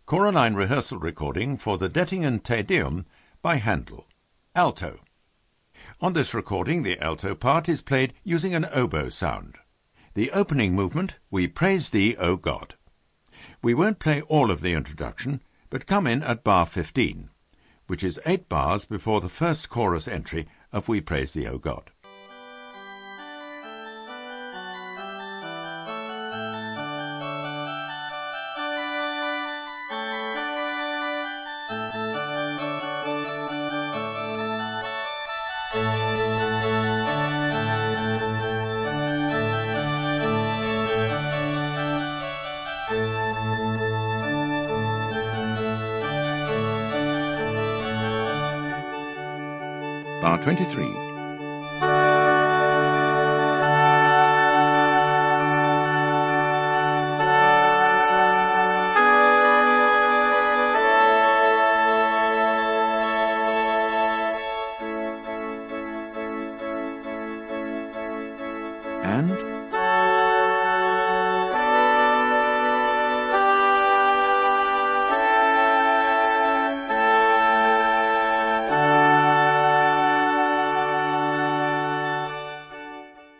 Choraline rehearsal recording for the Dettingen Te Deum by Handel. Alto. On this recording, the alto part is played using an oboe sound. The opening movement, We Praise Thee, O God. We won't play all of the introduction, but come in at bar 15, which is 8 bars before the first chorus entry of We Praise Thee, O God. Bar 23. And